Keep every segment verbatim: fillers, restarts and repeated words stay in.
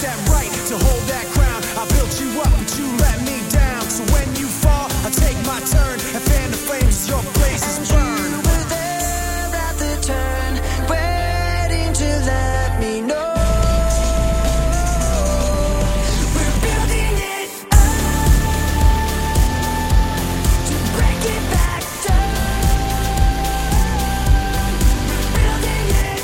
that right to hold that crown. I built you up, but you let me down. So when you fall, I take my turn and fan the flames as your blazes burn. You were there at the turn, waiting to let me know. We're building it up to break it back down. We're building it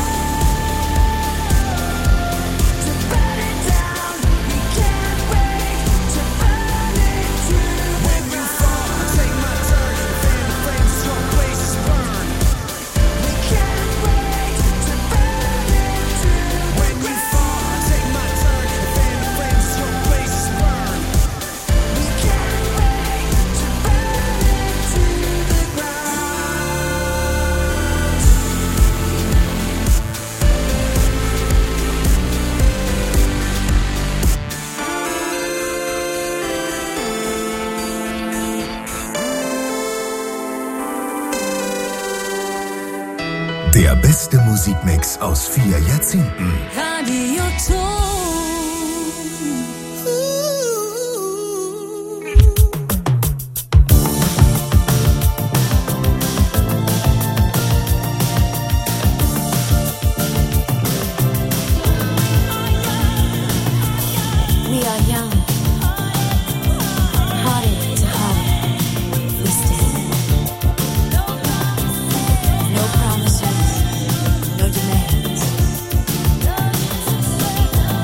up to burn it down. We can't wait to burn it to When you fall, I take my turn and fan the flames as your blazes burn. We can't wait to burn it to When you fall, I take my turn and fan the flames as your blazes burn. We can't wait to burn it to the ground. Der beste Musikmix aus vier Jahrzehnten. Radio Ton. We are young, hearted to heart. We stand. No promises, no demands.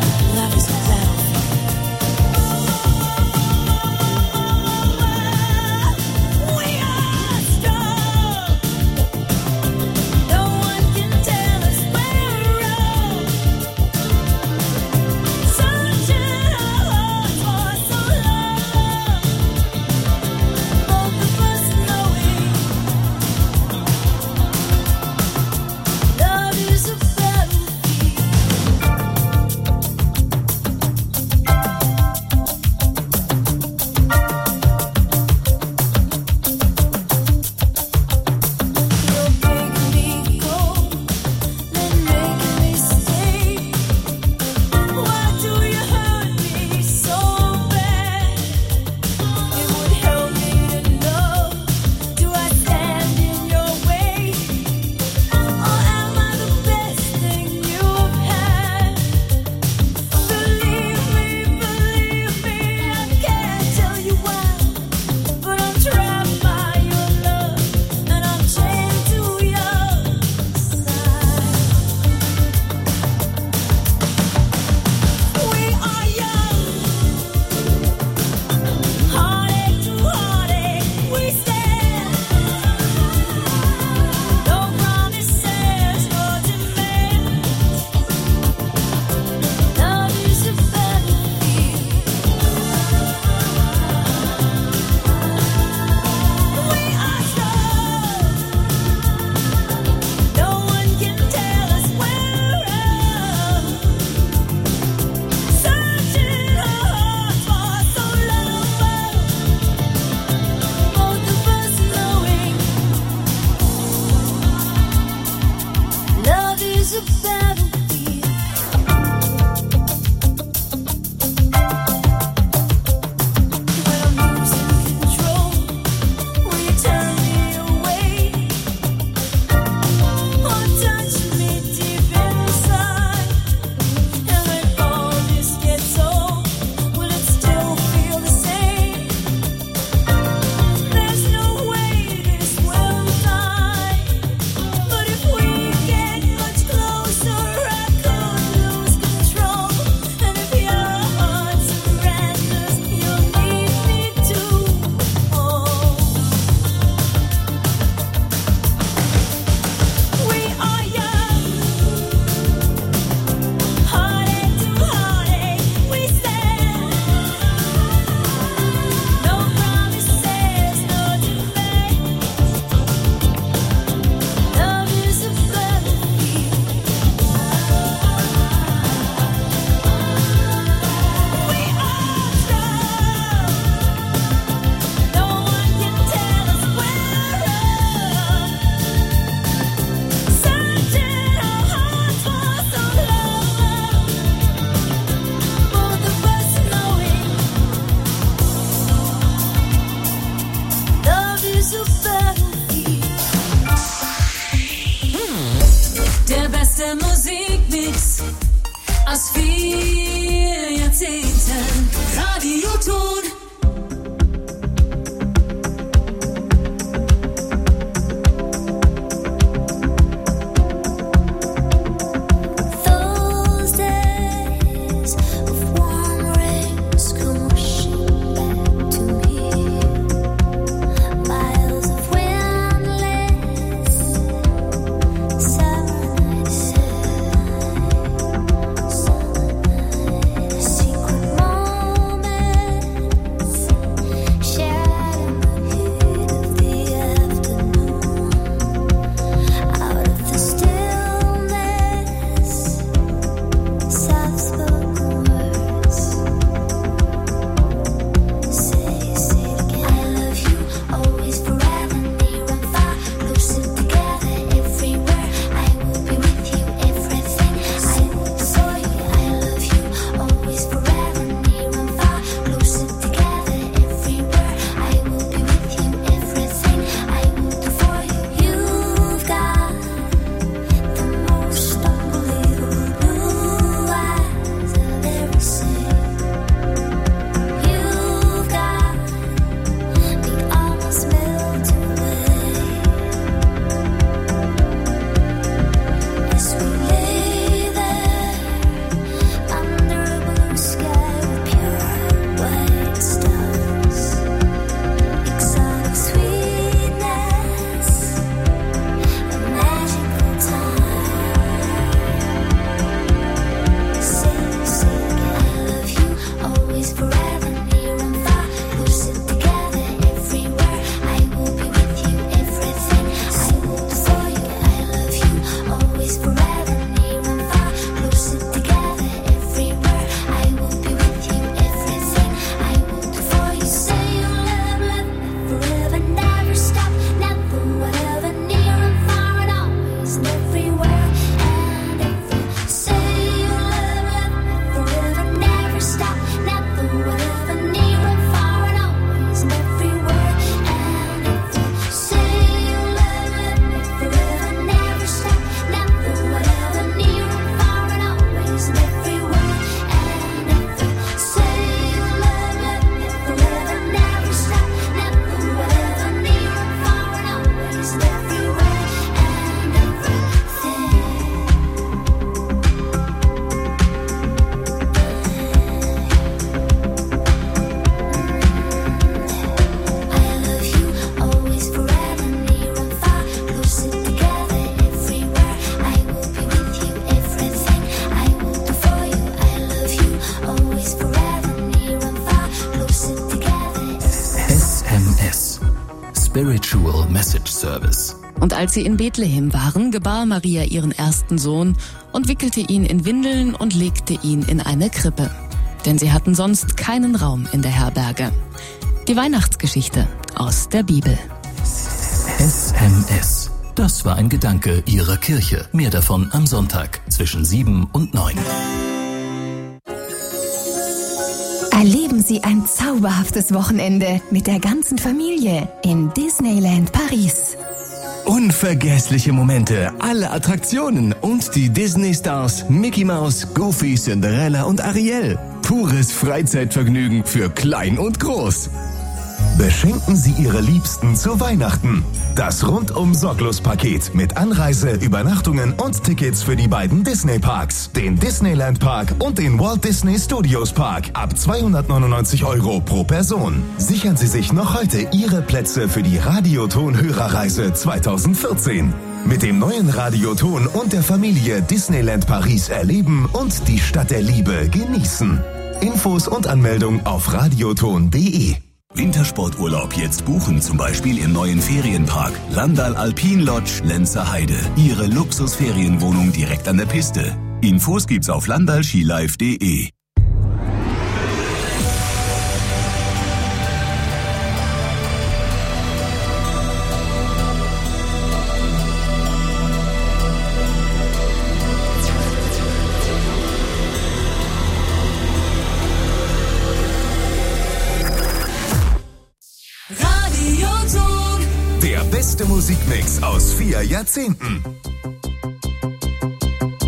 beste Musikmix aus vier Jahrzehnten. Radioton. Spiritual Message Service. Und als sie in Bethlehem waren, gebar Maria ihren ersten Sohn und wickelte ihn in Windeln und legte ihn in eine Krippe. Denn sie hatten sonst keinen Raum in der Herberge. Die Weihnachtsgeschichte aus der Bibel. S M S. Das war ein Gedanke Ihrer Kirche. Mehr davon am Sonntag zwischen sieben und neun. Erleben Sie ein zauberhaftes Wochenende mit der ganzen Familie in Disneyland Paris. Unvergessliche Momente, alle Attraktionen und die Disney-Stars Mickey Mouse, Goofy, Cinderella und Ariel. Pures Freizeitvergnügen für klein und groß. Beschenken Sie Ihre Liebsten zu Weihnachten. Das Rundum-Sorglos-Paket mit Anreise, Übernachtungen und Tickets für die beiden Disney-Parks, den Disneyland Park und den Walt Disney Studios Park ab zweihundertneunundneunzig Euro pro Person. Sichern Sie sich noch heute Ihre Plätze für die Radioton-Hörerreise zweitausendvierzehn. Mit dem neuen Radioton und der Familie Disneyland Paris erleben und die Stadt der Liebe genießen. Infos und Anmeldung auf radioton punkt de. Wintersporturlaub jetzt buchen, zum Beispiel im neuen Ferienpark Landal Alpine Lodge Lenzer Heide. Ihre Luxusferienwohnung direkt an der Piste. Infos gibt's auf landal skilife punkt de. Der beste Musikmix aus vier Jahrzehnten.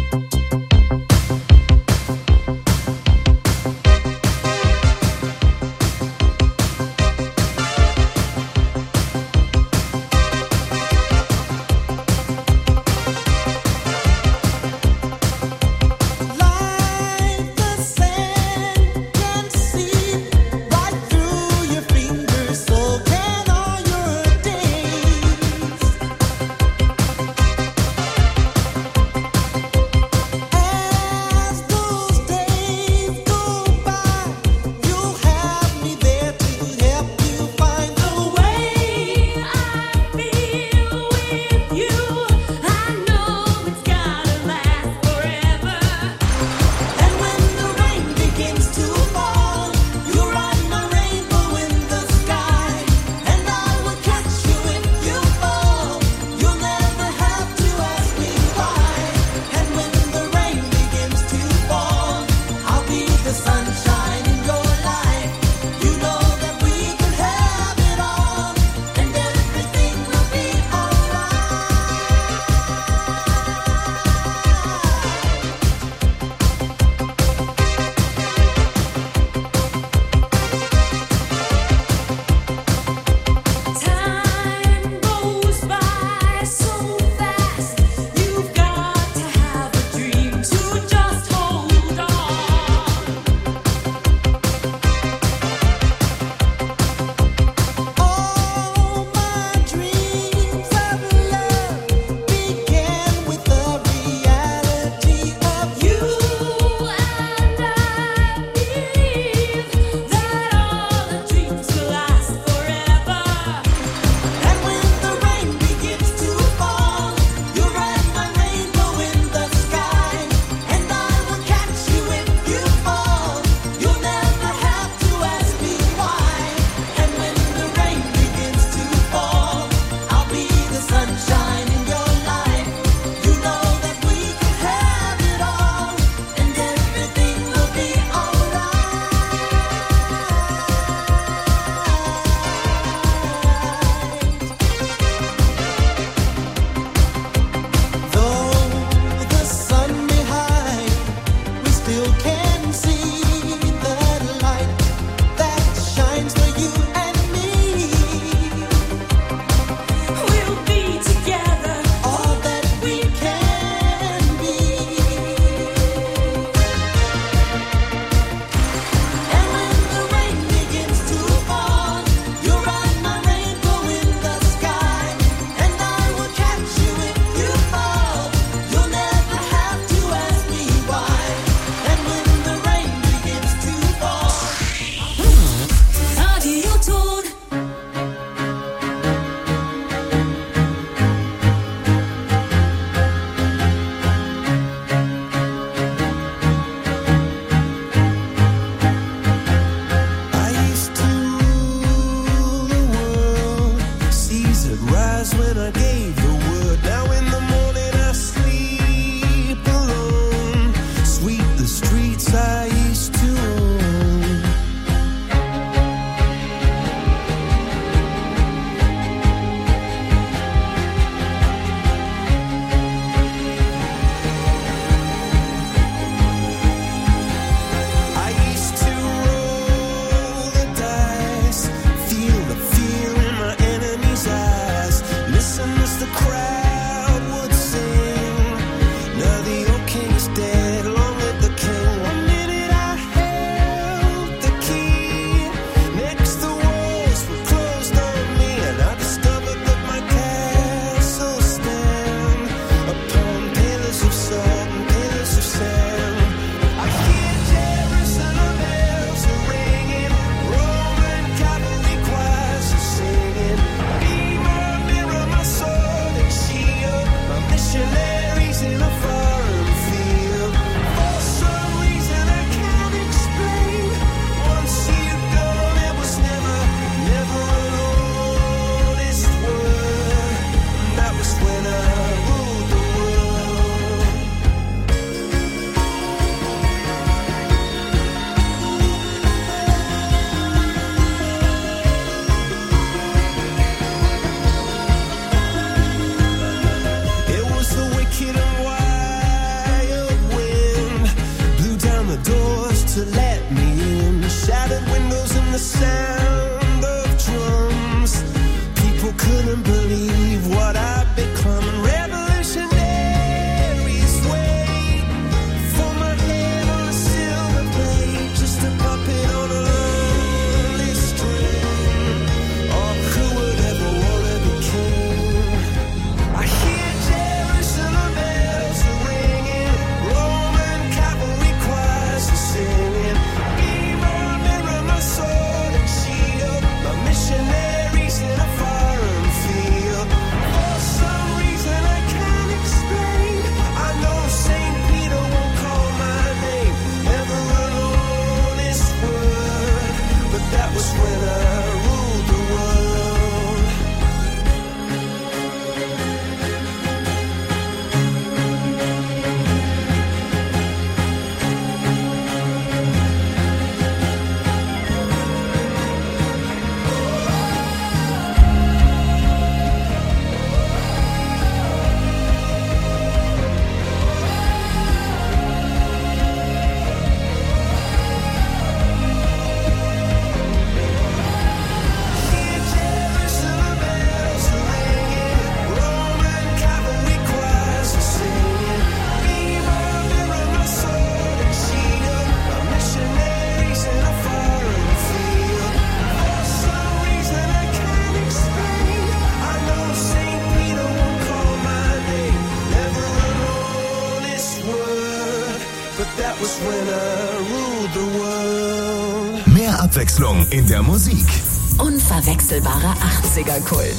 that was when I ruled the world. Mehr Abwechslung in der Musik. Unverwechselbarer achtziger-Kult.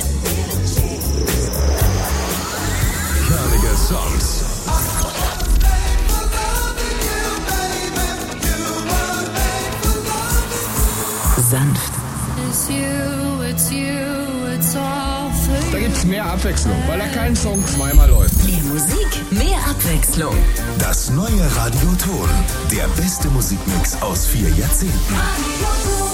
Herrliche Songs. Sanft. Da gibt's mehr Abwechslung, weil da kein Song zweimal läuft. Mehr Musik, mehr Abwechslung. Das neue Radio Ton. Der beste Musikmix aus vier Jahrzehnten. Radio Ton.